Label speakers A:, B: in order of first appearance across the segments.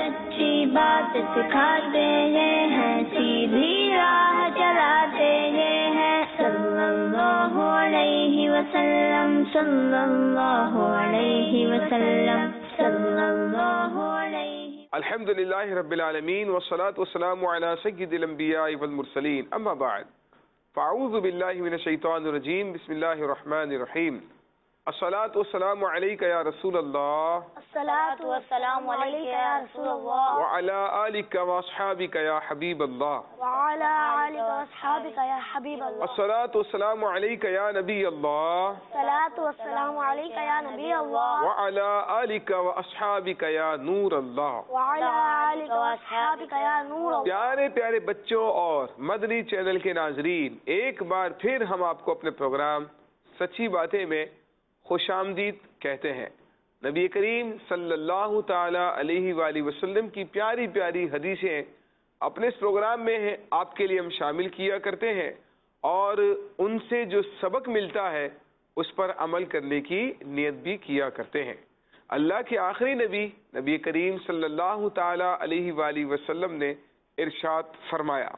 A: सच्ची बात सिखाते हैं, सीधी राह चलाते हैं। सल्लल्लाहु अलैहि वसल्लम, सल्लल्लाहु अलैहि वसल्लम, सल्लल्लाहु अलैहि।
B: अल्हम्दुलिल्लाहि रब्बिल आलमीन वस्सलातु वस्सलामु अला सय्यिदिल अंबियाइ वल मुरसलीन, अम्मा बाद, फ़अऊज़ु बिल्लाहि मिनश शैतानिर रजीम, बिस्मिल्लाहिर रहमानिर रहीम। अस्सलातु वस्सलामु अलैका या रसूलल्लाह,
A: अस्सलातु वस्सलामु अलैका या रसूलल्लाह,
B: व अला आलिका व अस्हाबिका या हबीबल्लाह,
A: व अला आलिका व अस्हाबिका या हबीबल्लाह।
B: अस्सलातु वस्सलामु अलैका या नबीयल्लाह,
A: अस्सलातु वस्सलामु अलैका या नबीयल्लाह,
B: व अला आलिका व अस्हाबिका या नूरल्लाह,
A: व अला आलिका व अस्हाबिका या नूरल्लाह।
B: प्यारे प्यारे बच्चों और मदनी चैनल के नाजरीन, एक बार फिर हम आपको अपने प्रोग्राम सच्ची बातें में खुशामदीद कहते हैं। नबी करीम सल्लल्लाहु ताला अलैहि वाली वसल्लम की प्यारी प्यारी हदीसें अपने इस प्रोग्राम में आपके लिए हम शामिल किया करते हैं और उनसे जो सबक मिलता है उस पर अमल करने की नियत भी किया करते हैं। अल्लाह के आखिरी नबी नबी करीम सल्लल्लाहु ताला अलैहि वाली वसल्लम ने इरशाद फरमाया,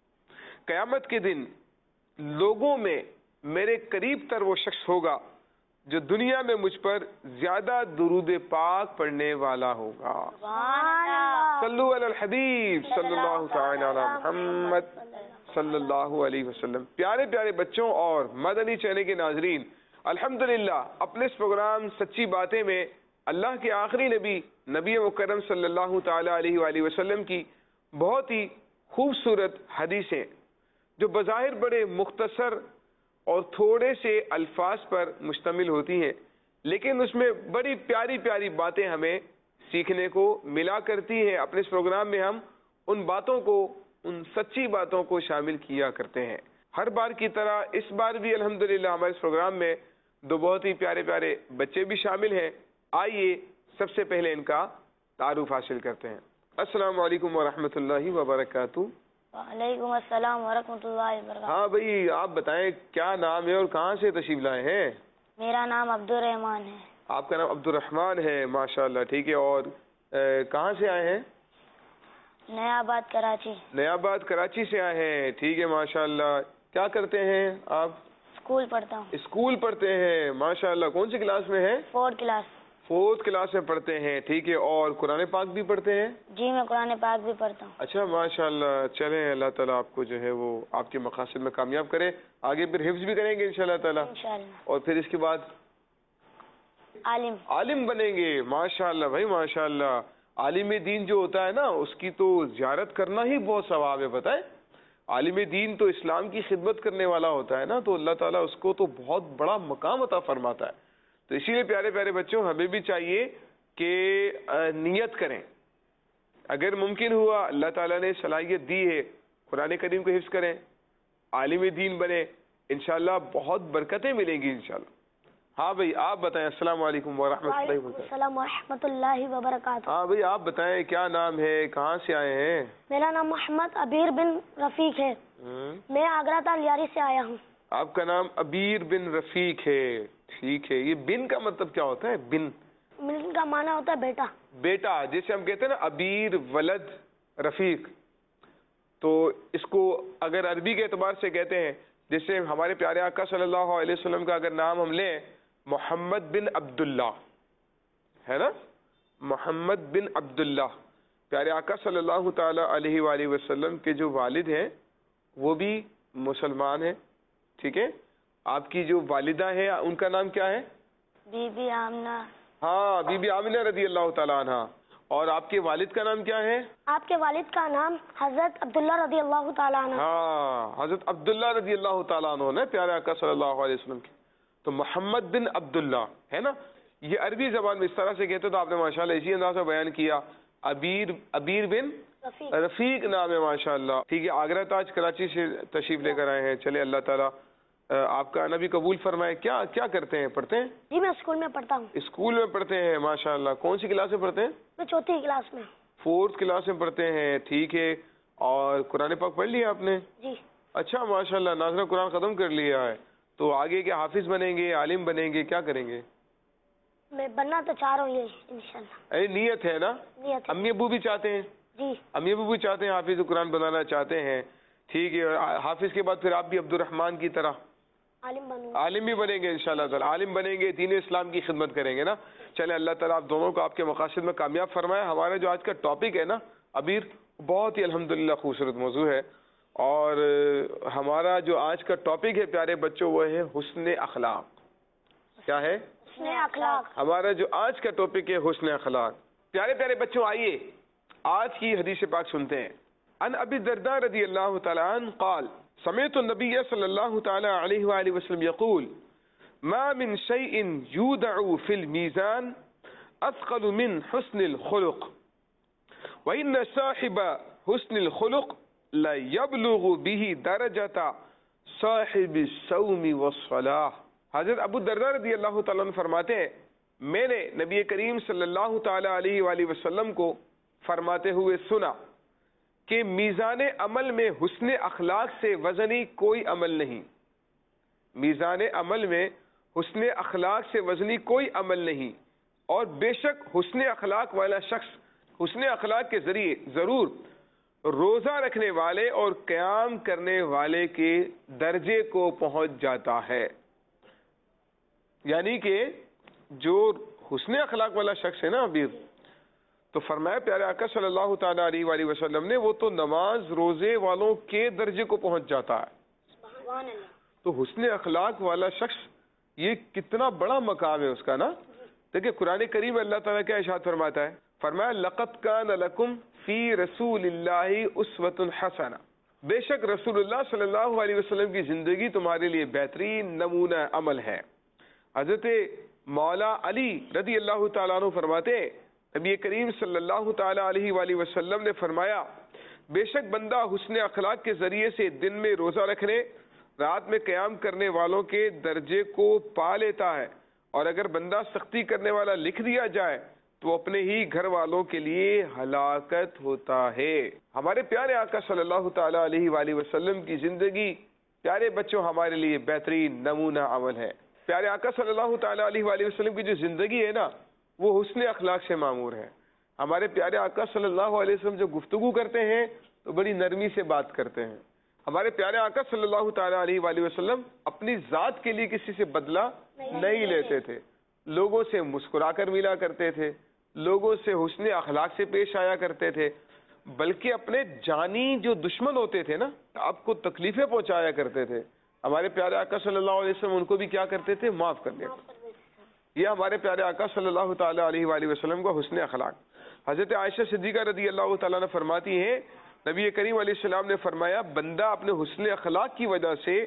B: क़यामत के दिन लोगों में मेरे करीब तर वो शख्स होगा जो दुनिया में मुझ पर ज्यादा दुरूद पाक पढ़ने वाला होगा। सल्लु अलल हबीब सल्लल्लाहु तआला अला मुहम्मद सल्लल्लाहु अलैहि वसल्लम। प्यारे प्यारे बच्चों और मदनी चैनल के नाजरीन, अल्हम्दुलिल्लाह अपने इस प्रोग्राम सच्ची बातें में अल्लाह के आखिरी नबी नबी मुकर्रम सल्लल्लाहु तआला अलैहि वसल्लम की बहुत ही खूबसूरत हदीसें जो बज़ाहिर बड़े मुख्तसर और थोड़े से अल्फाज पर मुश्तमिल होती हैं, लेकिन उसमें बड़ी प्यारी प्यारी बातें हमें सीखने को मिला करती हैं। अपने इस प्रोग्राम में हम उन बातों को, उन सच्ची बातों को शामिल किया करते हैं। हर बार की तरह इस बार भी अल्हम्दुलिल्लाह हमारे इस प्रोग्राम में दो बहुत ही प्यारे प्यारे बच्चे भी शामिल हैं। आइए सबसे पहले इनका तारुफ हासिल करते हैं। अस्सलामु अलैकुम व रहमतुल्लाहि व बरकातुहू।
A: वालेकुम अस्सलाम व रहमतुल्लाहि व बरकातुहू।
B: हाँ भाई, आप बताएं क्या नाम है और कहाँ से तशरीफ लाए हैं?
A: मेरा नाम अब्दुल रहमान है।
B: आपका नाम अब्दुल रहमान है, माशाल्लाह, ठीक है। और कहाँ से आए हैं?
A: नयाबाद कराची।
B: नयाबाद कराची से आए हैं, ठीक है, माशाल्लाह। क्या करते हैं आप?
A: स्कूल पढ़ता हूँ।
B: स्कूल पढ़ते हैं, माशाल्लाह। कौन सी क्लास में है?
A: 4th class.
B: 4th क्लास में पढ़ते हैं, ठीक है। और कुरान पाक भी पढ़ते हैं?
A: जी, मैं कुरान पाक भी पढ़ता हूँ।
B: अच्छा, माशाल्लाह। चलें, अल्लाह ताला आपको जो है वो आपके मकासद में कामयाब करे। आगे फिर हिफ्ज भी करेंगे इंशाल्लाह ताला, और फिर इसके बाद आलिम बनेंगे। माशाल्लाह भाई, माशाल्लाह। आलिम दीन जो होता है ना, उसकी तो ज़ियारत करना ही बहुत सवाब है, पता है। आलिम दीन तो इस्लाम की खिदमत करने वाला होता है ना, तो अल्लाह ताला उसको तो बहुत बड़ा मकाम अता फरमाता है। तो इसीलिए प्यारे प्यारे बच्चों, हमें भी चाहिए कि नियत करें। अगर मुमकिन हुआ, अल्लाह ताला ने सलाहियत दी है, कुरान करीम को हिफ्ज़ करें, आलिम दीन बने, इंशाल्लाह बहुत बरकतें मिलेंगी इंशाल्लाह। हाँ भाई, आप बताएं। अस्सलाम वालेकुम व
A: रहमतुल्लाहि व बरकातुहू।
B: हाँ भाई, आप बताएं क्या नाम है, कहाँ से आए हैं?
A: मेरा नाम मोहम्मद अबीर बिन रफीक है। मैं आगरा तालियारी से आया हूँ।
B: आपका नाम अबीर बिन रफीक है, ठीक है। ये बिन का मतलब क्या होता है? बिन
A: का माना होता है बेटा।
B: बेटा, जैसे हम कहते हैं ना अबीर वलद रफीक, तो इसको अगर अरबी के एतबार से कहते हैं, जैसे हमारे प्यारे आका सल्लल्लाहु अलैहि वसल्लम का अगर नाम हम लें, मोहम्मद बिन अब्दुल्ला, है ना, मोहम्मद बिन अब्दुल्ला। प्यारे आका सल्लल्लाहु ताला अलैहि वसल्लम के जो वालिद हैं वो भी मुसलमान हैं, ठीक है। आपकी जो वालिदा है उनका नाम क्या है?
A: बीबी आमना।
B: हाँ, बीबी आमिना रदी अल्लाह ताला अन्हा। और आपके वालिद का नाम क्या है?
A: आपके वालिद का नाम हजरत अब्दुल्ला रदी अल्लाह ताला अन्हु।
B: हाँ, हजरत अब्दुल्ला रदी अल्लाह ताला अन्हु ने प्यारे आका सल्लल्लाहु अलैहि वसल्लम के। तो मोहम्मद बिन अब्दुल्ला है ना, ये अरबी जबान में इस तरह से कहते, तो आपने माशाल्लाह इसी अंदाज से बयान किया। अबीर बिन रफीक नाम है, माशाल्लाह, ठीक है। आगरा ताज कराची से तशरीफ लेकर आए हैं। चले, अल्लाह ताला आपका आना भी कबूल फरमाए। क्या क्या करते हैं, पढ़ते हैं?
A: जी, मैं स्कूल में पढ़ता हूँ।
B: स्कूल में पढ़ते हैं, माशाल्लाह। कौन सी क्लास में पढ़ते हैं?
A: मैं 4th क्लास में।
B: 4th क्लास में पढ़ते हैं, ठीक है। और कुरान पाक पढ़ लिया आपने?
A: जी।
B: अच्छा, माशाल्लाह, नाज़िरा कुरान ख़त्म कर लिया है। तो आगे क्या हाफिज बनेंगे, आलिम बनेंगे, क्या करेंगे?
A: میں بننا تو چاہ رہا ہوں یہ انشاءاللہ.
B: نیت ہے نا؟
A: نیت ہے.
B: امی ابو بھی چاہتے ہیں؟
A: جی.
B: امی ابو بھی چاہتے ہیں حافظ قرآن بنانا چاہتے ہیں. ٹھیک ہے. حافظ کے بعد پھر آپ بھی عبد الرحمن کی طرح
A: عالم بنوں.
B: عالم بھی بنیں گے انشاءاللہ تعالی. عالم بنیں گے, دین اسلام کی خدمت کریں گے نا. چلے اللہ تعالیٰ آپ دونوں کو آپ کے مقاصد میں کامیاب فرمائے. ہمارا جو آج کا ٹاپک ہے نا عبیر, بہت ہی الحمدللہ خوبصورت موضوع ہے. اور ہمارا جو آج کا ٹاپک ہے پیارے بچوں وہ ہے حسن اخلاق. کیا ہے؟
A: حسن اخلاق.
B: ہمارا جو آج کا ٹاپک ہے حسن اخلاق. پیارے پیارے بچوں آئیے آج کی حدیث پاک سنتے ہیں. ان ابی الدرداء رضی اللہ تعالی عنہ قال سمعت النبی صلی اللہ تعالی علیہ وآلہ وسلم یقول ما من شيء يودع في الميزان اثقل من حسن الخلق وان صاحب حسن الخلق لا يبلغ به درجة صاحب الصوم والصلاة. حضرت ابو الدرداء رضی اللہ تعالیٰ عنہ فرماتے ہیں میں نے نبی کریم صلی اللہ تعالی علیہ وآلہ وسلم کو فرماتے ہوئے سنا کہ میزان عمل میں حسن اخلاق سے وزنی کوئی عمل نہیں. میزان عمل میں حسن اخلاق سے وزنی کوئی عمل نہیں, اور بے شک حسن اخلاق والا شخص حسن اخلاق کے ذریعے ضرور روزہ رکھنے والے اور قیام کرنے والے کے درجے کو پہنچ جاتا ہے. یعنی کہ جو حسن اخلاق والا شخص ہے نا ابھی, تو فرمایا پیارے آقا صلی اللہ تعالی علیہ وآلہ وسلم نے وہ تو نماز روزے والوں کے درجے کو پہنچ جاتا ہے.
A: سبحان اللہ.
B: تو حسن اخلاق والا شخص یہ کتنا بڑا مقام ہے اس کا نا. دیکھیں قرآن کریم میں اللہ تعالیٰ کیا ارشاد فرماتا ہے, فرمایا لقد کان لکم فی رسول اللہ اسوۃ حسنہ, بے شک رسول اللہ صلی اللہ علیہ وسلم کی زندگی تمہارے لیے بہترین نمونہ عمل ہے. حضرت مولا علی رضی اللہ تعالیٰ عنہ فرماتے ہیں نبی کریم صلی اللہ تعالی علیہ وآلہ وسلم نے فرمایا بے شک بندہ حسن اخلاق کے ذریعے سے دن میں روزہ رکھنے رات میں قیام کرنے والوں کے درجے کو پا لیتا ہے, اور اگر بندہ سختی کرنے والا لکھ دیا جائے تو اپنے ہی گھر والوں کے لیے ہلاکت ہوتا ہے. ہمارے پیارے آقا صلی اللہ تعالی علیہ وآلہ وسلم کی زندگی پیارے بچوں ہمارے لیے بہترین نمونہ عمل ہے. پیارے آقا صلی اللہ تعالی علیہ وآلہ وسلم کی جو زندگی ہے نا وہ حسن اخلاق سے معمور ہے. ہمارے پیارے آقا صلی اللہ علیہ وسلم جو گفتگو کرتے ہیں تو بڑی نرمی سے بات کرتے ہیں. ہمارے پیارے آقا صلی اللہ تعالی علیہ وآلہ وسلم اپنی ذات کے لیے کسی سے بدلہ نہیں لیتے تھے, لوگوں سے مسکرا کر ملا کرتے تھے, لوگوں سے حسن اخلاق سے پیش آیا کرتے تھے, بلکہ اپنے جانی جو دشمن ہوتے تھے نا آپ کو تکلیفیں پہنچایا کرتے تھے. ہمارے پیارے آقا صلی اللہ علیہ وسلم ان کو بھی کیا کرتے تھے, معاف کر دیتے. یہ ہمارے پیارے آقا صلی اللہ تعالی علیہ وآلہ وسلم کا حسن اخلاق. حضرت عائشہ صدیقہ رضی اللہ تعالیٰ نے فرماتی ہیں نبی کریم علیہ السلام نے فرمایا بندہ اپنے حسن اخلاق کی وجہ سے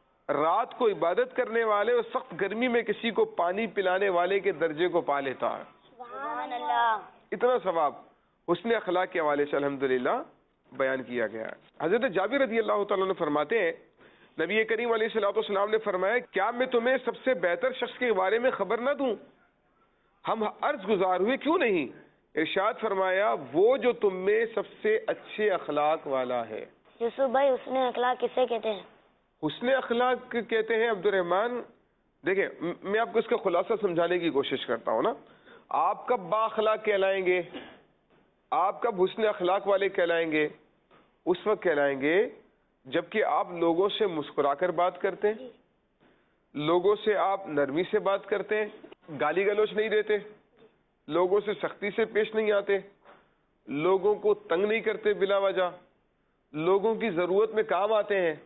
B: رات کو عبادت کرنے والے اور سخت گرمی میں کسی کو پانی پلانے والے کے درجے کو پا لیتا ہے.
A: سبحان اللہ.
B: اتنا ثواب حسن اخلاق کے حوالے سے الحمدللہ بیان کیا گیا ہے. حضرت جابر رضی اللہ تعالیٰ نے فرماتے ہیں نبی کریم علیہ الصلوۃ والسلام نے فرمایا کیا میں تمہیں سب سے بہتر شخص کے بارے میں خبر نہ دوں؟ ہم عرض گزار ہوئے کیوں نہیں؟ ارشاد فرمایا وہ جو تم میں سب سے اچھے اخلاق والا ہے.
A: یوسف بھائی حسن اخلاق کسے کہتے ہیں؟
B: حسن اخلاق کہتے ہیں عبد الرحمن, دیکھیں میں آپ کو اس کا خلاصہ سمجھانے کی کوشش کرتا ہوں نا. آپ کب با اخلاق کہلائیں گے, آپ کب حسن اخلاق والے کہلائیں گے؟ اس وقت کہلائیں گے جبکہ آپ لوگوں سے مسکرا کر بات کرتے ہیں, لوگوں سے آپ نرمی سے بات کرتے ہیں, گالی گلوچ نہیں دیتے, لوگوں سے سختی سے پیش نہیں آتے, لوگوں کو تنگ نہیں کرتے بلا وجہ, لوگوں کی ضرورت میں کام آتے ہیں.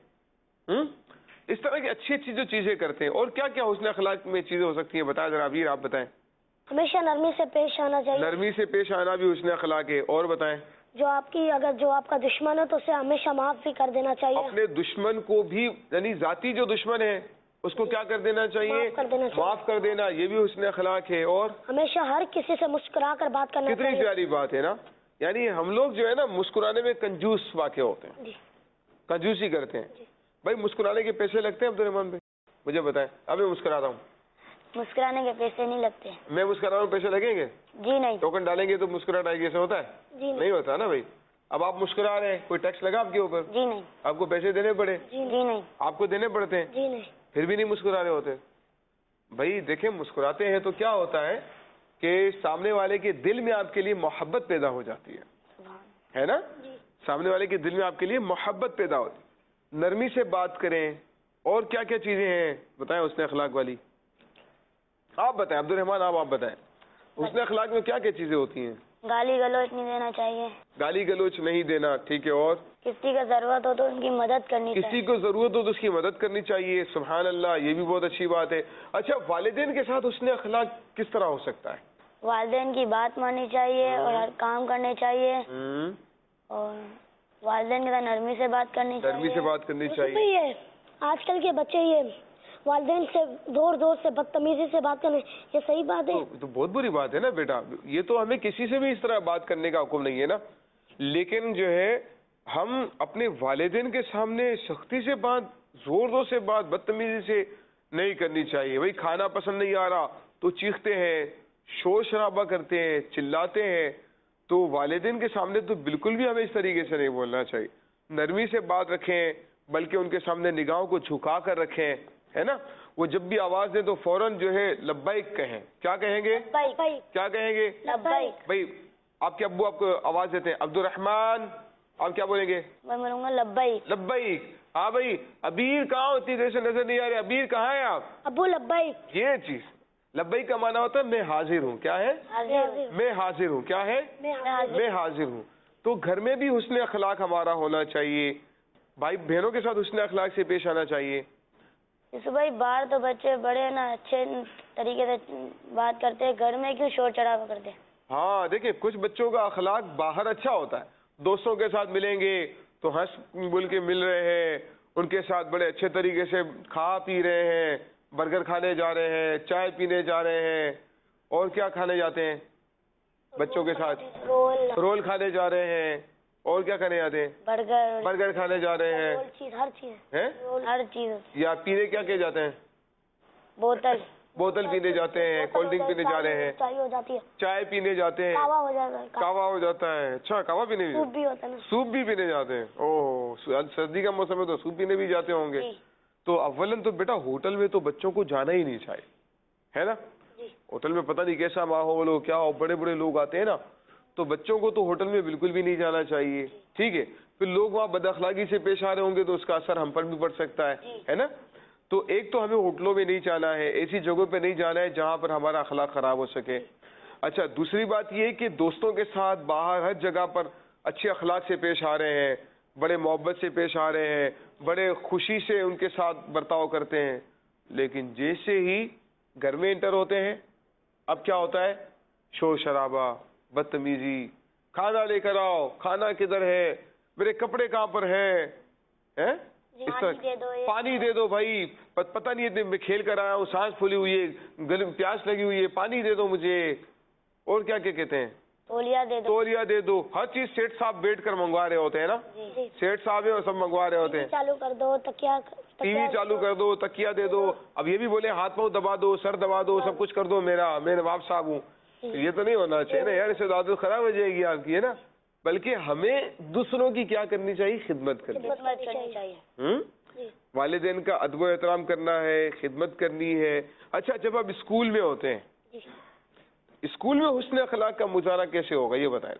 B: اس طرح کی اچھی اچھی جو چیزیں کرتے ہیں. اور کیا کیا حسن اخلاق میں چیزیں ہو سکتی ہیں بتائیں ذرا ابھی آپ بتائیں.
A: ہمیشہ نرمی سے پیش آنا چاہیے.
B: نرمی سے پیش آنا بھی حسن اخلاق ہے. اور بتائیں.
A: جو آپ کا دشمن ہے تو اسے ہمیشہ معاف بھی کر دینا چاہیے.
B: اپنے دشمن کو بھی یعنی ذاتی جو دشمن ہے اس کو کیا کر دینا چاہیے, معاف کر دینا, یہ بھی حسن اخلاق ہے. اور
A: ہمیشہ ہر کسی سے مسکرا کر بات کرنا
B: کتنی پیاری بات ہے نا. یعنی ہم لوگ جو ہے نا مسکرانے میں کنجوس واقع ہوتے ہیں, کنجوسی کرتے ہیں. بھائی مسکرانے کے پیسے لگتے ہیں عبد الرحمان بھائی؟ مجھے بتائیں. اب میں مسکرا رہا ہوں,
A: مسکرانے کے پیسے نہیں لگتے.
B: میں مسکرا رہا ہوں, پیسے لگیں گے؟
A: جی نہیں.
B: ٹوکن ڈالیں گے تو مسکراہٹ آئے گی, ایسا ہوتا ہے؟
A: جی
B: نہیں ہوتا نا بھائی. اب آپ مسکرا رہے ہیں, کوئی ٹیکس لگا آپ کے اوپر؟
A: جی نہیں.
B: آپ کو پیسے دینے پڑے؟
A: جی نہیں.
B: آپ کو دینے پڑتے ہیں,
A: جی نہیں.
B: پھر بھی نہیں مسکرا رہے ہوتے. بھائی دیکھیں مسکراتے ہیں تو کیا ہوتا ہے کہ سامنے والے کے دل میں آپ کے لیے محبت پیدا ہو جاتی ہے نا؟ سامنے والے کے دل میں آپ کے لیے محبت پیدا ہوتی ہے. نرمی سے بات کریں. اور کیا کیا چیزیں ہیں بتائیں حسن اخلاق والی؟ آپ بتائیں عبد الرحمان، آپ بتائیں حسن اخلاق میں کیا کیا چیزیں ہوتی ہیں؟
A: گالی گلوچ نہیں دینا چاہیے.
B: گالی گلوچ نہیں دینا، ٹھیک ہے. اور
A: کسی کا ضرورت ہو تو ان کی مدد کرنی چاہیے.
B: کسی کو ضرورت ہو تو اس کی مدد کرنی چاہیے. سبحان اللہ، یہ بھی بہت اچھی بات ہے. اچھا، والدین کے ساتھ حسن اخلاق کس طرح ہو سکتا ہے؟
A: والدین کی بات ماننی چاہیے اور ہر کام کرنے چاہیے، اور والدین کے ساتھ نرمی سے بات کرنی چاہیے.
B: نرمی سے بات کرنی چاہیے.
A: آج کل کے بچے یہ والدین سے زور زور سے بدتمیزی سے بات کرنے، یہ صحیح بات ہے؟
B: تو بہت بری بات ہے نا بیٹا. یہ تو ہمیں کسی سے بھی اس طرح بات کرنے کا حکم نہیں ہے نا. لیکن جو ہے ہم اپنے والدین کے سامنے سختی سے بات، زور زور سے بات، بدتمیزی سے نہیں کرنی چاہیے. بھائی کھانا پسند نہیں آ رہا تو چیختے ہیں، شور شرابہ کرتے ہیں، چلاتے ہیں. تو والدین کے سامنے تو بالکل بھی ہمیں اس طریقے سے نہیں بولنا چاہیے. نرمی سے بات رکھیں، بلکہ ان کے سامنے نگاہوں کو جھکا کر رکھیں، ہے نا. وہ جب بھی آواز دیں تو فوراً جو ہے لبیک کہیں. کیا کہیں گے؟ کیا کہیں گے؟
A: لبیک.
B: بھائی آپ کے ابو آپ کو آواز دیتے ہیں عبد الرحمان، آپ کیا بولیں گے؟
A: میں بولوں گا لبیک.
B: لبیک. ہاں بھائی ابیر کہاں ہوتی ہے؟ جیسے نظر نہیں آ رہے، ابیر کہاں ہے آپ؟
A: ابو لبیک.
B: یہ چیز لبیک کا معنی ہوتا ہے میں حاضر ہوں. کیا ہے؟ میں حاضر ہوں. کیا ہے؟ میں حاضر ہوں. تو گھر میں بھی حسن اخلاق ہمارا ہونا چاہیے. بھائی بہنوں کے ساتھ حسن اخلاق سے پیش آنا چاہیے.
A: جیسے بھائی باہر تو بچے بڑے نا اچھے طریقے سے بات کرتے ہیں، گھر میں کیوں شور چڑھاوا کرتے ہیں؟
B: ہاں دیکھیں کچھ بچوں کا اخلاق باہر اچھا ہوتا ہے، دوستوں کے ساتھ ملیں گے تو ہنس بول کے مل رہے ہیں، ان کے ساتھ بڑے اچھے طریقے سے کھا پی رہے ہیں، برگر کھانے جا رہے ہیں، چائے پینے جا رہے ہیں، اور کیا کھانے جاتے ہیں بچوں کے ساتھ؟ رول کھانے جا رہے ہیں، اور کیا کھانے جاتے ہیں؟ برگر کھانے جا رہے ہیں،
A: ہر چیز.
B: یا پینے کیا کہ جاتے ہیں؟ بوتل پینے جاتے ہیں، کولڈ ڈرنک پینے جا رہے ہیں،
A: چائے ہو جاتی ہے،
B: چائے پینے جاتے ہیں، کہوا ہو جاتا ہے. اچھا کہوا پینے،
A: سوپ بھی ہوتا ہے نا،
B: سوپ بھی پینے جاتے ہیں. اوہ سردی کا موسم ہے تو سوپ پینے بھی جاتے ہوں گے. تو اولن تو بیٹا ہوٹل میں تو بچوں کو جانا ہی نہیں چاہیے، ہے نا. ہوٹل میں پتہ نہیں کیسا ماحول ہو، کیا ہو، بڑے بڑے لوگ آتے ہیں نا، تو بچوں کو تو ہوٹل میں بالکل بھی نہیں جانا چاہیے. ٹھیک ہے. پھر لوگ وہاں بد اخلاقی سے پیش آ رہے ہوں گے تو اس کا اثر ہم پر بھی پڑ سکتا ہے نا. تو ایک تو ہمیں ہوٹلوں میں نہیں جانا ہے، ایسی جگہوں پہ نہیں جانا ہے جہاں پر ہمارا اخلاق خراب ہو سکے. اچھا دوسری بات یہ کہ دوستوں کے ساتھ باہر ہر جگہ پر اچھے اخلاق سے پیش آ رہے ہیں، بڑے محبت سے پیش آ رہے ہیں، بڑے خوشی سے ان کے ساتھ برتاؤ کرتے ہیں. لیکن جیسے ہی گھر میں انٹر ہوتے ہیں اب کیا ہوتا ہے؟ شور شرابہ، بدتمیزی، کھانا لے کر آؤ، کھانا کدھر ہے، میرے کپڑے کہاں پر ہیں، اس طرح پانی دے دو بھائی، پتہ نہیں ہے میں کھیل کر آیا ہوں، سانس پھولی ہوئی ہے، گلے میں پیاس لگی ہوئی ہے، پانی دے دو مجھے. اور کیا کیا کہتے ہیں؟ تولیہ دے دو. ہر چیز سیٹ صاحب بیٹھ کر منگوا رہے ہوتے ہیں نا، سیٹ صاحب ہیں اور سب منگوا رہے ہوتے ہیں.
A: چالو کر دو، تکیا
B: ٹی وی چالو کر دو، تکیا دے دو. اب یہ بھی بولے ہاتھ پاؤں دبا دو، سر دبا دو، سب کچھ کر دو، میں نواب صاحب ہوں. یہ تو نہیں ہونا چاہیے نا یار، اس سے عادت خراب ہو جائے گی آپ کی، ہے نا. بلکہ ہمیں دوسروں کی کیا کرنی چاہیے؟ خدمت کرنی چاہیے. والدین کا ادب و احترام کرنا ہے، خدمت کرنی ہے. اچھا جب آپ اسکول میں ہوتے ہیں، اسکول میں حسن اخلاق کا مظاہرہ کیسے ہوگا یہ بتائیں.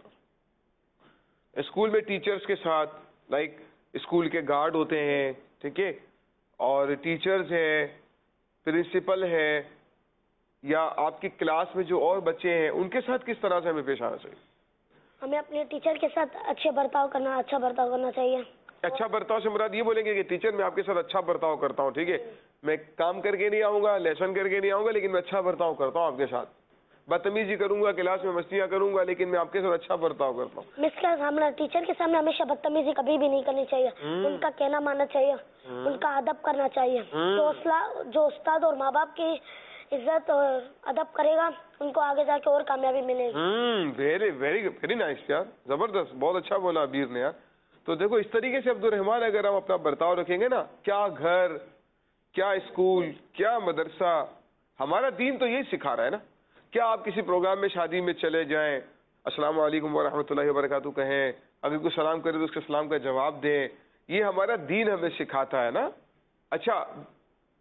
B: اسکول میں ٹیچرز کے ساتھ، لائک اسکول کے گارڈ ہوتے ہیں، ٹھیک ہے، اور ٹیچرز ہیں، پرنسپل ہے، یا آپ کی کلاس میں جو اور بچے ہیں ان کے ساتھ کس طرح سے ہمیں پیش آنا چاہیے؟
A: ہمیں اپنے ٹیچر کے ساتھ اچھا برتاؤ کرنا چاہیے. اچھا
B: برتاؤ سے مراد یہ بولیں گے کہ ٹیچر میں آپ کے ساتھ اچھا برتاؤ کرتا ہوں، ٹھیک ہے، میں کام کر کے نہیں آؤں گا، لیسن کر کے نہیں آؤں گا، لیکن میں اچھا برتاؤ کرتا ہوں آپ کے ساتھ. بدتمیزی کروں گا، کلاس میں مستیاں کروں گا، لیکن میں آپ کے ساتھ اچھا برتاؤ کرتا ہوں.
A: مس کا سامنا ٹیچر کے سامنے ہمیشہ بدتمیزی کبھی بھی نہیں کرنی چاہیے. ان کا کہنا ماننا چاہیے، ان کا ادب کرنا چاہیے. جو استاد اور ماں باپ کی عزت اور ادب کرے گا ان کو آگے جا کے اور کامیابی ملے گی.
B: ویری نائس یار، زبردست، بہت اچھا بولا ابیر نے یار. تو دیکھو اس طریقے سے عبد الرحمان اگر ہم اپنا برتاؤ رکھیں گے نا، کیا گھر، کیا اسکول، کیا مدرسہ، ہمارا دین تو یہی سکھا رہا ہے نا. کیا آپ کسی پروگرام میں شادی میں چلے جائیں، السلام علیکم ورحمۃ اللہ وبرکاتہ کہیں، اگر کوئی سلام کرے تو اس کے سلام کا جواب دیں، یہ ہمارا دین ہمیں سکھاتا ہے نا. اچھا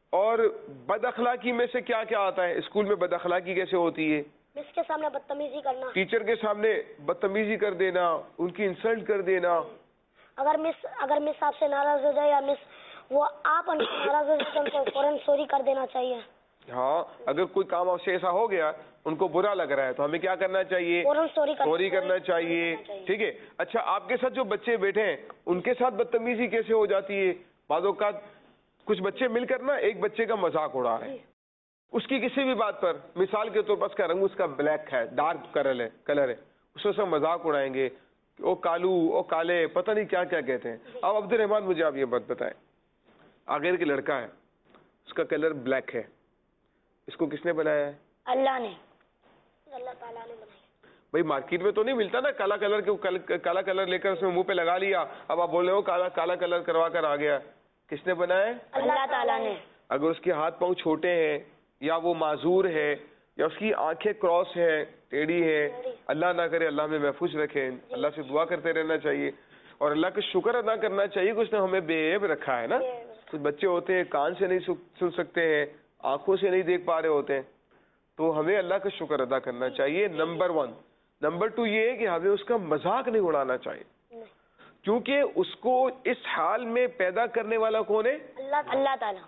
B: اور بد اخلاقی میں سے کیا کیا آتا ہے؟ اسکول میں بد اخلاقی کیسے ہوتی ہے؟
A: مس کے سامنے بدتمیزی کرنا.
B: ٹیچر کے سامنے بدتمیزی کر دینا، ان کی انسلٹ کر دینا.
A: اگر مس آپ سے ناراض ہو جائے یا مس وہ آپ ان سے ناراض ہو جائے تو ان کو فوراً سوری کر دینا چاہیے.
B: ہاں، اگر کوئی کام آپ سے ایسا ہو گیا ان کو برا لگ رہا ہے تو ہمیں کیا کرنا چاہیے؟
A: فوراً
B: سوری کرنا چاہیے. ٹھیک ہے. اچھا، آپ کے ساتھ جو بچے بیٹھے ہیں ان کے ساتھ بدتمیزی کیسے ہو جاتی ہے؟ بعض اوقات کچھ بچے مل کر نا ایک بچے کا مذاق اڑا رہے ہیں، اس کی کسی بھی بات پر، مثال کے طور پر اس کا رنگ اس کا بلیک ہے، ڈارک کلر ہے، اس سے مذاق اڑائیں گے، او کالو، او کالے، پتہ نہیں کیا کیا کہتے ہیں. اب عبد الرحمان مجھے آپ یہ بات بتائیں، آخر کے لڑکا ہے، اس کا کلر بلیک ہے، اس کو کس نے بنایا ہے؟
A: اللہ نے، اللہ تعالیٰ نے بنایا.
B: بھائی مارکیٹ میں تو نہیں ملتا نا کالا کلر لے کر اس میں منہ پہ لگا لیا، اب آپ بول رہے ہو کالا کلر کروا کر آ گیا. کس نے بنایا ہے؟
A: اللہ تعالیٰ نے.
B: اگر اس کے ہاتھ پاؤں چھوٹے ہیں یا وہ معذور ہے یا اس کی آنکھیں کراس ہے، ٹیڑھی ہے، اللہ نہ کرے، اللہ میں محفوظ رکھے، اللہ سے دعا کرتے رہنا چاہیے اور اللہ کا شکر ادا کرنا چاہیے کہ اس نے ہمیں بے عیب رکھا ہے نا. کچھ بچے ہوتے ہیں کان سے نہیں سن سکتے ہیں، آنکھوں سے نہیں دیکھ پا رہے ہوتے ہیں، تو ہمیں اللہ کا شکر ادا کرنا چاہیے. نمبر 1. نمبر 2 یہ ہے کہ ہمیں اس کا مذاق نہیں اڑانا چاہیے، کیونکہ اس کو اس حال میں پیدا کرنے والا کون ہے؟
A: اللہ تعالیٰ.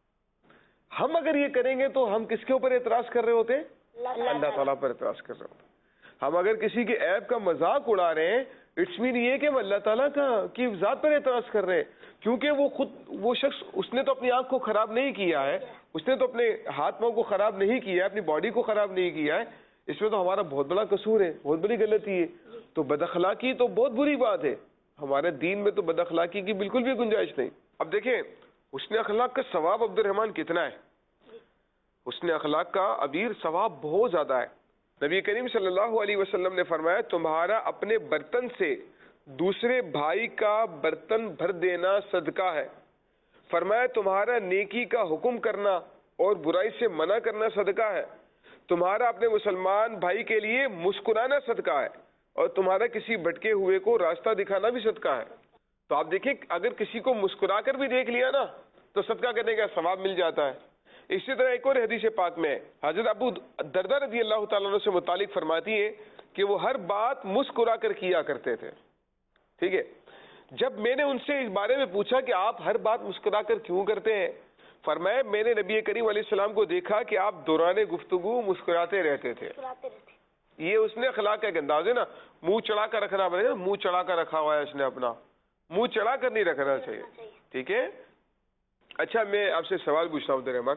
B: ہم اگر یہ کریں گے تو ہم کس کے اوپر اعتراض کر رہے ہوتے ہیں؟ اللہ تعالیٰ پر اعتراض کر رہے ہوتے ہیں. ہم اگر کسی کے عیب کا مذاق اڑا رہے ہیں، اٹس مین یہ کہ ہم اللہ تعالیٰ کی ذات پر اعتراض کر رہے ہیں، کیونکہ وہ شخص اس نے تو اپنی آنکھ کو خراب نہیں کیا ہے، اس نے تو اپنے ہاتھ پاؤں کو خراب نہیں کیا ہے، اپنی باڈی کو خراب نہیں کیا ہے. اس میں تو ہمارا بہت بڑا قصور ہے، بہت بڑی غلطی ہے. تو بد اخلاقی تو بہت بری بات ہے، ہمارے دین میں تو بد اخلاقی کی بالکل بھی گنجائش نہیں. اب دیکھیں حسن اخلاق کا ثواب عبد الرحمان کتنا ہے؟ حسن اخلاق کا ابیر ثواب بہت زیادہ ہے. نبی کریم صلی اللہ علیہ وسلم نے فرمایا تمہارا اپنے برتن سے دوسرے بھائی کا برتن بھر دینا صدقہ ہے. فرمایا تمہارا نیکی کا حکم کرنا اور برائی سے منع کرنا صدقہ ہے. تمہارا اپنے مسلمان بھائی کے لیے مسکرانا صدقہ ہے اور تمہارا کسی بھٹکے ہوئے کو راستہ دکھانا بھی صدقہ ہے. تو آپ دیکھیں اگر کسی کو مسکرا کر بھی دیکھ لیا نا تو صدقہ کرنے کا ثواب مل جاتا ہے. اسی طرح ایک اور حدیث پاک میں حضرت ابو دردہ رضی اللہ تعالیٰ عنہ سے متعلق فرماتی ہیں کہ وہ ہر بات مسکرا کر کیا کرتے تھے. ٹھیک ہے. جب میں نے ان سے اس بارے میں پوچھا کہ آپ ہر بات مسکرا کر کیوں کرتے ہیں، فرمایا میں نے نبی کریم علیہ السلام کو دیکھا کہ آپ دوران گفتگو مسکراتے رہتے تھے. یہ اس نے اخلاق کا ایک انداز ہے نا، منہ چڑھا کر رکھنا پڑے گا. منہ چڑھا کر رکھا ہوا ہے اس نے اپنا، منہ چڑھا کر نہیں رکھنا چاہیے. ٹھیک ہے. اچھا میں آپ سے سوال پوچھتا ہوں عبد الرحمان.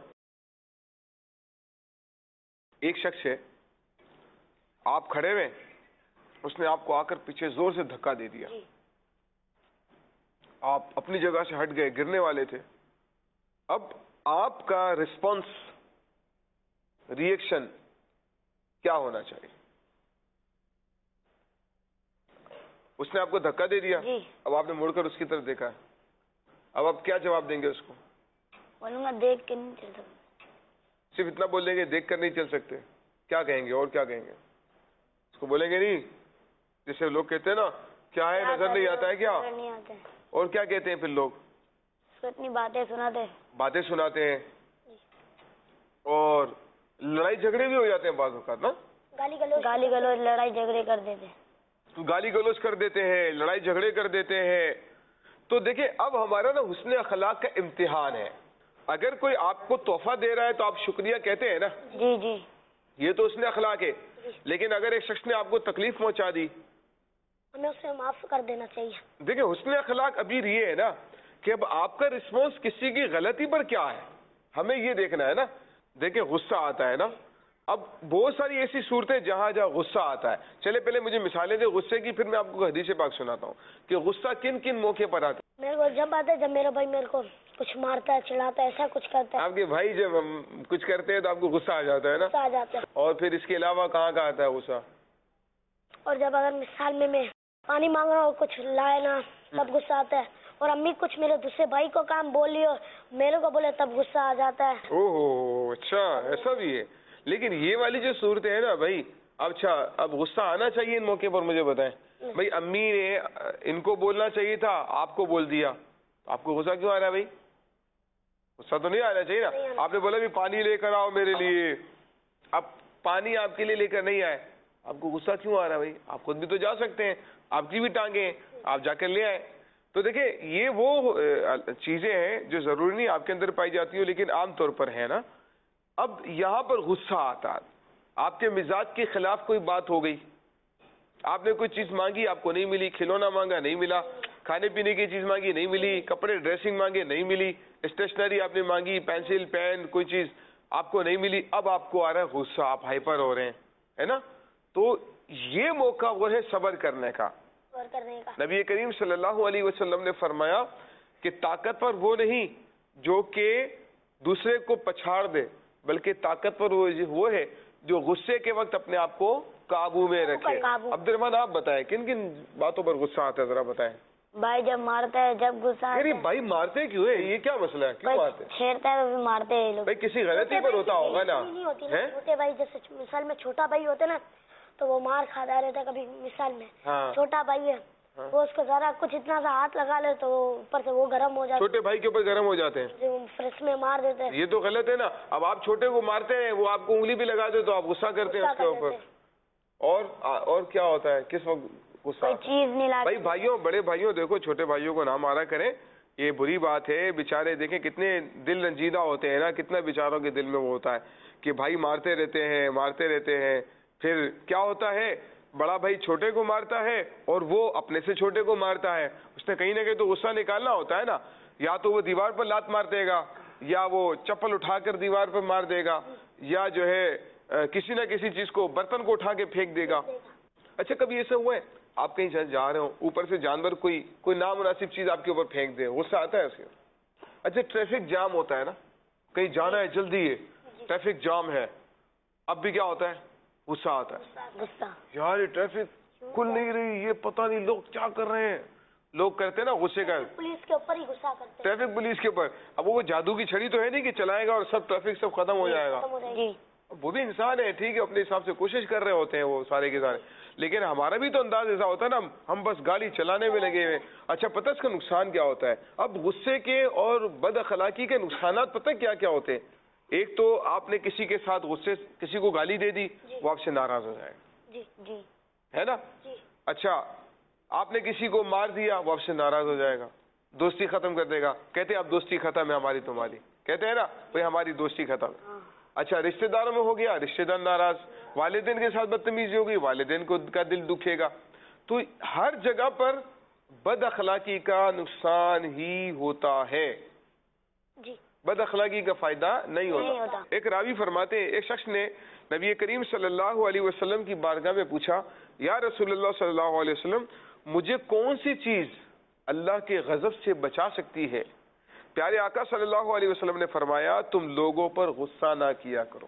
B: ایک شخص ہے، آپ کھڑے ہوئے، اس نے آپ کو آ کر پیچھے زور سے دھکا دے دیا، آپ اپنی جگہ سے ہٹ گئے، گرنے والے تھے. اب آپ کا رسپانس، ری ایکشن کیا ہونا چاہیے؟ اس نے آپ کو دھکا دے دیا، اب آپ نے مڑ کر اس کی طرف دیکھا ہے، اب آپ کیا جواب دیں گے اس کو؟
A: بولوں گا دیکھ کے نہیں چل سکتے.
B: صرف اتنا بول دیں گے دیکھ کر نہیں چل سکتے؟ کیا کہیں گے اور کیا کہیں گے؟ اس کو بولیں گے نہیں جیسے لوگ کہتے ہیں نا کیا ہے نظر نہیں آتا ہے کیا، اور کیا کہتے ہیں پھر لوگ؟
A: اپنی باتیں
B: سناتے ہیں اور لڑائی جھگڑے بھی ہو جاتے ہیں بعض اوقات نا،
A: گالی گلوچ لڑائی جھگڑے کر دیتے ہیں،
B: گالی گلوچ کر دیتے ہیں، لڑائی جھگڑے کر دیتے ہیں. تو دیکھیں اب ہمارا نا حسن اخلاق کا امتحان ہے. اگر کوئی آپ کو تحفہ دے رہا ہے تو آپ شکریہ کہتے ہیں نا،
A: جی
B: یہ تو حسن اخلاق ہے. لیکن اگر ایک شخص نے آپ کو تکلیف پہنچا دی،
A: ہمیں اسے معاف کر دینا چاہیے.
B: دیکھیں حسن اخلاق ابھی یہ ہے نا کہ اب آپ کا رسپانس کسی کی غلطی پر کیا ہے، ہمیں یہ دیکھنا ہے نا. دیکھیں غصہ آتا ہے نا، اب بہت ساری ایسی صورتیں جہاں غصہ آتا ہے. چلے پہلے مجھے مثالیں دیں غصے کی، پھر میں آپ کو حدیث پاک سناتا ہوں کہ غصہ کن کن موقع پر آتا ہے.
A: میرے کو جب آتا ہے جب میرا بھائی میرے کو کچھ مارتا ہے، چڑھاتا ہے، ایسا کچھ کرتا ہے.
B: آپ کے بھائی جب کچھ کرتے ہیں تو آپ کو غصہ آ جاتا ہے نا،
A: آ جاتا ہے.
B: اور پھر اس کے علاوہ کہاں کا آتا ہے غصہ؟
A: اور جب اگر مثال میں پانی مانگ رہا ہوں کچھ لائے نا تب غصہ آتا ہے. اور امی کچھ میرے دوسرے بھائی کو کام بول لی اور میرے کو بولے تب غصہ آ جاتا ہے.
B: اوہ اچھا ایسا بھی ہے. لیکن یہ والی جو صورتیں ہیں نا بھائی، اچھا اب غصہ آنا چاہیے ان موقع پر مجھے بتائیں. بھائی امی نے ان کو بولنا چاہیے تھا، آپ کو بول دیا، آپ کو غصہ کیوں آ رہا ہے بھائی؟ غصہ تو نہیں آنا چاہیے نا. آپ نے بولا بھی پانی لے کر آؤ میرے لیے, اب پانی آپ کے لیے لے کر نہیں آئے, آپ کو غصہ کیوں آ رہا ہے بھائی؟ آپ خود بھی تو جا سکتے ہیں, آپ کی بھی ٹانگیں ہیں, آپ جا کر لے آئے. تو دیکھیں یہ وہ چیزیں ہیں جو ضروری نہیں آپ کے اندر پائی جاتی ہو لیکن عام طور پر ہے نا. اب یہاں پر غصہ آتا, آپ کے مزاج کے خلاف کوئی بات ہو گئی, آپ نے کوئی چیز مانگی آپ کو نہیں ملی, کھلونا مانگا نہیں ملا, کھانے پینے کی چیز مانگی نہیں ملی, کپڑے ڈریسنگ مانگے نہیں ملی, اسٹیشنری آپ نے مانگی پینسل پین کوئی چیز آپ کو نہیں ملی, اب آپ کو آ رہا ہے غصہ, آپ ہائپر ہو رہے ہیں, ہے نا. تو یہ موقع وہ ہے صبر کرنے کا. نبی کریم صلی اللہ علیہ وسلم نے فرمایا کہ طاقتور وہ نہیں جو کہ دوسرے کو پچھاڑ دے, بلکہ طاقتور وہ ہے جو غصے کے وقت اپنے آپ کو قابو میں رکھے. عبد الرحمن آپ بتائیں کن کن باتوں پر غصہ آتا ہے, ذرا بتائیں.
A: بھائی جب مارتا ہے, جب غصہ
B: بھائی مارتے کیوں ہے, یہ کیا مسئلہ ہے, کیوں مارتے ہیں؟
A: چھیڑتا ہے تو مارتے ہیں لوگ.
B: بھائی کسی غلطی پر ہوتا ہوگا نا.
A: چھوٹے بھائی جیسے مثال میں چھوٹا بھائی ہوتے نا تو وہ مار کھاتا رہتا ہے, کبھی مثال میں چھوٹا بھائی ہے وہ اس کو ذرا کچھ اتنا سا ہاتھ لگا لے تو اوپر سے وہ گرم ہو جاتا ہے,
B: چھوٹے بھائی کے اوپر گرم ہو جاتے ہیں,
A: فرش میں مار دیتے ہیں.
B: یہ تو غلط ہے نا. اب آپ چھوٹے کو مارتے ہیں, وہ آپ کو انگلی بھی لگا دے تو آپ غصہ کرتے ہیں اس کے اوپر. اور کیا ہوتا ہے, کس وقت غصہ؟
A: کوئی چیز نہیں لاتے.
B: بھائی بھائیوں, بڑے بھائیوں دیکھو چھوٹے بھائیوں کو نہ مارا کریں, یہ بری بات ہے. بیچارے دیکھیں کتنے دل رنجیدہ ہوتے ہیں نا, کتنا بیچاروں کے دل میں وہ ہوتا ہے کہ بھائی مارتے رہتے ہیں. پھر کیا ہوتا ہے, بڑا بھائی چھوٹے کو مارتا ہے اور وہ اپنے سے چھوٹے کو مارتا ہے. اس نے کہیں نہ کہیں تو غصہ نکالنا ہوتا ہے نا, یا تو وہ دیوار پر لات مار دے گا, یا وہ چپل اٹھا کر دیوار پر مار دے گا, یا جو ہے کسی نہ کسی چیز کو, برتن کو اٹھا کے پھینک دے گا. اچھا کبھی ایسا ہوا ہے آپ کہیں جا رہے ہو, اوپر سے جانور کوئی نامناسب چیز آپ کے اوپر پھینک دے, غصہ آتا ہے اس کے؟ اچھا ٹریفک جام ہوتا ہے نا, کہیں جانا ہے, جلدی ہے, ٹریفک جام ہے, اب بھی کیا ہوتا ہے, غصہ آتا ہے. یار یہ ٹریفک کھل نہیں رہی, یہ پتہ نہیں لوگ کیا کر رہے ہیں. لوگ کرتے ہیں نا غصے کا,
A: پولیس کے اوپر ہی غصہ کرتے ہیں,
B: ٹریفک پولیس کے اوپر. اب وہ جادو کی چھڑی تو ہے نہیں کہ چلائے گا اور سب ٹریفک سب ختم ہو جائے گا. وہ بھی انسان ہے, ٹھیک ہے, اپنے حساب سے کوشش کر رہے ہوتے ہیں وہ سارے کے سارے, لیکن ہمارا بھی تو انداز ایسا ہوتا ہے نا, ہم بس گاڑی چلانے میں لگے ہوئے. اچھا پتہ اس کا نقصان کیا ہوتا ہے؟ اب غصے کے اور بد اخلاقی کے نقصانات پتہ کیا کیا ہوتے ہیں؟ ایک تو آپ نے کسی کے ساتھ غصے کسی کو گالی دے دی, وہ آپ سے ناراض ہو جائے گا, ہے نا. اچھا آپ نے کسی کو مار دیا, وہ آپ سے ناراض ہو جائے گا, دوستی ختم کر دے گا. کہتے ہیں اب دوستی ختم ہے ہماری تمہاری, کہتے ہیں نا بھائی ہماری دوستی ختم ہے. اچھا رشتہ داروں میں ہو گیا, رشتہ دار ناراض, والدین کے ساتھ بدتمیزی ہو گئی, والدین کا دل دکھے گا. تو ہر جگہ پر بد اخلاقی کا نقصان ہی ہوتا ہے, بد اخلاقی کا فائدہ نہیں ہوتا. ایک راوی فرماتے ہیں ایک شخص نے نبی کریم صلی اللہ علیہ وسلم کی بارگاہ میں پوچھا, یا رسول اللہ صلی اللہ علیہ وسلم مجھے کون سی چیز اللہ کے غضب سے بچا سکتی ہے؟ پیارے آقا صلی اللہ علیہ وسلم نے فرمایا تم لوگوں پر غصہ نہ کیا کرو.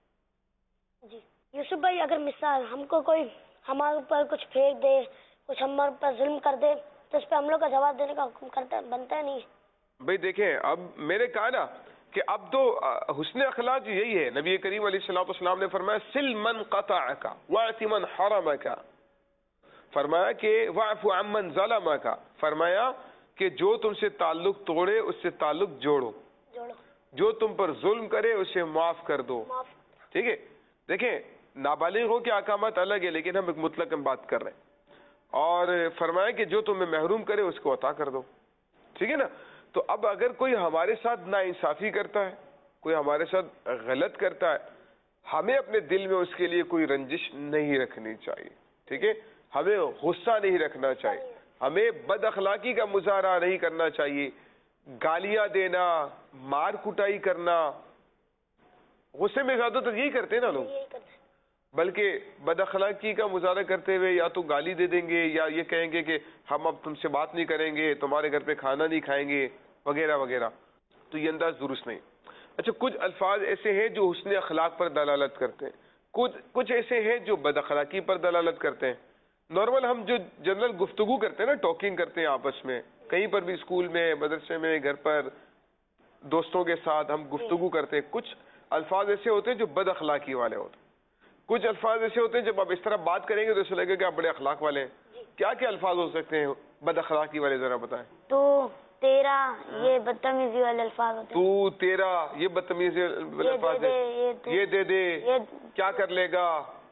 A: یوسف بھائی اگر مثال ہم کو کوئی ہمارے اوپر کچھ پھینک دے, کچھ ہمارے اوپر ظلم کر دے, تو اس پہ ہم لوگ کا جواب دینے کا حکم بنتا ہے نہیں؟
B: بھائی دیکھیں, اب میں نے کہا نا کہ اب تو حسن اخلاق یہی ہے. نبی کریم علیہ السلام نے فرمایا سل من قطعک واعط من حرمک, فرمایا کہ واعف عمن ظلمک, فرمایا کہ جو تم سے تعلق توڑے اس سے تعلق جوڑو, جو تم پر ظلم کرے اسے معاف کر دو. ٹھیک ہے, دیکھیں نابالغوں کے احکامات الگ ہے, لیکن ہم ایک مطلق بات کر رہے ہیں. اور فرمایا کہ جو تمہیں محروم کرے اس کو عطا کر دو. ٹھیک ہے نا. تو اب اگر کوئی ہمارے ساتھ ناانصافی کرتا ہے, کوئی ہمارے ساتھ غلط کرتا ہے, ہمیں اپنے دل میں اس کے لیے کوئی رنجش نہیں رکھنی چاہیے. ٹھیک ہے, ہمیں غصہ نہیں رکھنا چاہیے, ہمیں بد اخلاقی کا مظاہرہ نہیں کرنا چاہیے, گالیاں دینا, مار کٹائی کرنا. غصے میں زیادہ تر یہی کرتے ہیں نا لوگ, بلکہ بد اخلاقی کا مظاہرہ کرتے ہوئے یا تو گالی دے دیں گے, یا یہ کہیں گے کہ ہم اب تم سے بات نہیں کریں گے, تمہارے گھر پہ کھانا نہیں کھائیں گے, وغیرہ وغیرہ. تو یہ انداز درست نہیں. اچھا کچھ الفاظ ایسے ہیں جو حسن اخلاق پر دلالت کرتے ہیں, کچھ ایسے ہیں جو بد اخلاقی پر دلالت کرتے ہیں. نارمل ہم جو جنرل گفتگو کرتے ہیں نا, ٹاکنگ کرتے ہیں آپس میں, کہیں پر بھی اسکول میں, مدرسے میں, گھر پر, دوستوں کے ساتھ ہم گفتگو کرتے ہیں. کچھ الفاظ ایسے ہوتے ہیں جو بد اخلاقی والے ہوتے ہیں, کچھ الفاظ ایسے ہوتے ہیں جب آپ اس طرح بات کریں گے تو ایسا لگے کہ آپ بڑے اخلاق والے ہیں. کیا کیا الفاظ ہو سکتے ہیں بد اخلاقی والے, ذرا بتائیں.
A: تو تیرا یہ بدتمیزی والے الفاظ ہوتے ہیں.
B: تو تیرا یہ بدتمیزی والے الفاظ ہے. یہ دے دے کیا کر لے گا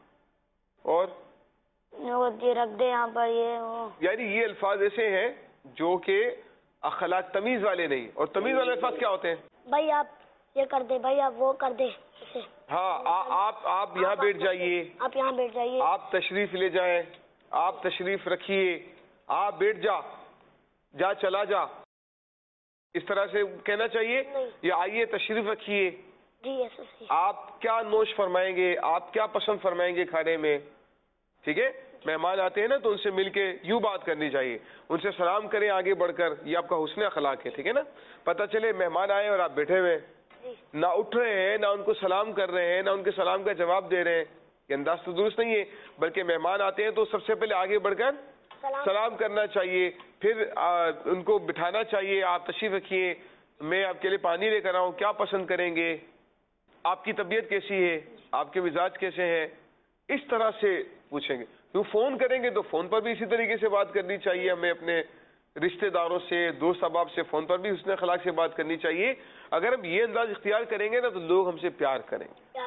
B: اور
A: یہ رکھ دے یہاں پر یہ وہ.
B: یعنی یہ الفاظ ایسے ہیں جو کہ اخلاق تمیز والے نہیں. اور تمیز والے الفاظ کیا ہوتے ہیں؟
A: بھائی آپ یہ کر دے, بھائی آپ وہ کر دے.
B: ہاں آپ یہاں بیٹھ جائیے,
A: آپ یہاں بیٹھ جائیے,
B: آپ تشریف لے جائیں, آپ تشریف رکھیے, آپ بیٹھ جا چلا جا, اس طرح سے کہنا چاہیے. یا آئیے تشریف رکھیے.
A: جی
B: آپ کیا نوش فرمائیں گے, آپ کیا پسند فرمائیں گے کھانے میں. ٹھیک ہے, مہمان آتے ہیں نا تو ان سے مل کے یوں بات کرنی چاہیے, ان سے سلام کریں آگے بڑھ کر. یہ آپ کا حسن اخلاق ہے. ٹھیک ہے نا, پتہ چلے مہمان آئے اور آپ بیٹھے ہوئے نہ اٹھ رہے ہیں, نہ ان کو سلام کر رہے ہیں, نہ ان کے سلام کا جواب دے رہے ہیں. یہ انداز تو درست نہیں ہے. بلکہ مہمان آتے ہیں تو سب سے پہلے آگے بڑھ کر سلام کرنا چاہیے, پھر ان کو بٹھانا چاہیے. آپ تشریف رکھیے, میں آپ کے لیے پانی لے کر آؤں, کیا پسند کریں گے, آپ کی طبیعت کیسی ہے, آپ کے مزاج کیسے ہیں, اس طرح سے پوچھیں گے. تو فون کریں گے تو فون پر بھی اسی طریقے سے بات کرنی چاہیے. ہمیں اپنے رشتہ داروں سے, دوست احباب سے فون پر بھی حسن اخلاق سے بات کرنی چاہیے. اگر ہم یہ انداز اختیار کریں گے نا تو لوگ ہم سے پیار کریں گے.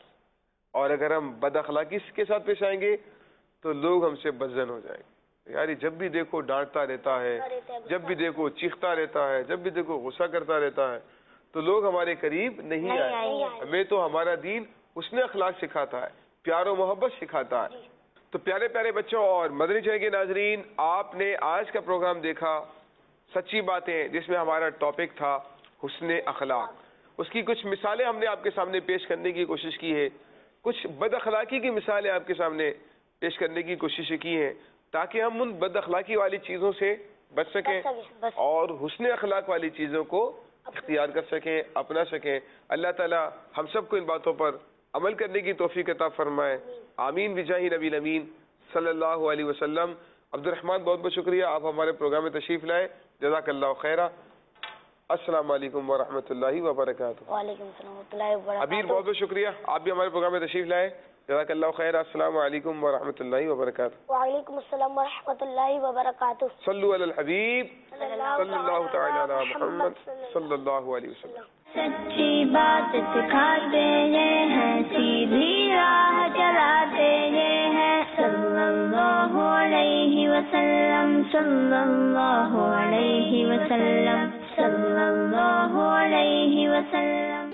B: اور اگر ہم بد اخلاقی کے ساتھ پیش آئیں گے تو لوگ ہم سے بدظن ہو جائیں گے. یار جب بھی دیکھو ڈانٹتا رہتا ہے, جب بھی دیکھو چیختا رہتا ہے, جب بھی دیکھو غصہ کرتا رہتا ہے, تو لوگ ہمارے قریب نہیں آئے. ہمیں تو ہمارا دین حسن اخلاق سکھاتا ہے, پیار و محبت سکھاتا ہے. تو پیارے پیارے بچوں اور مدنی چینل کے ناظرین, آپ نے آج کا پروگرام دیکھا سچی باتیں, جس میں ہمارا ٹاپک تھا حسن اخلاق. اس کی کچھ مثالیں ہم نے آپ کے سامنے پیش کرنے کی کوشش کی ہے, کچھ بد اخلاقی کی مثالیں آپ کے سامنے پیش کرنے کی کوشش کی ہیں, تاکہ ہم ان بد اخلاقی والی چیزوں سے بچ سکیں اور حسن اخلاق والی چیزوں کو اختیار کر سکیں, اپنا سکیں. اللہ تعالی ہم سب کو ان باتوں پر عمل کرنے کی توفیق عطا فرمائے. آمین بجاہ نبی الامین صلی اللہ علیہ وسلم. عبد الرحمن بہت بہت شکریہ, آپ ہمارے پروگرام میں تشریف لائے, جزاک اللہ خیرہ. السلام علیکم ورحمۃ اللہ وبرکاتہ.
A: وعلیکم السلام ورحمۃ اللہ وبرکاتہ.
B: ابیر بہت بہت شکریہ, آپ بھی ہمارے پروگرام میں تشریف لائے, جزاک اللہ خیرہ. السلام علیکم ورحمۃ اللہ وبرکاتہ.
A: وعلیکم السلام ورحمۃ اللہ وبرکاتہ.
B: صلو علی الحبیب صلی اللہ تعالی علی محمد صلی اللہ علیہ وسلم.
C: سچی بات سکھاتے ہیں, سیدھی راہ چلاتے ہیں, صلی اللہ علیہ وسلم, صلی اللہ علیہ وسلم, صلی اللہ علیہ وسلم.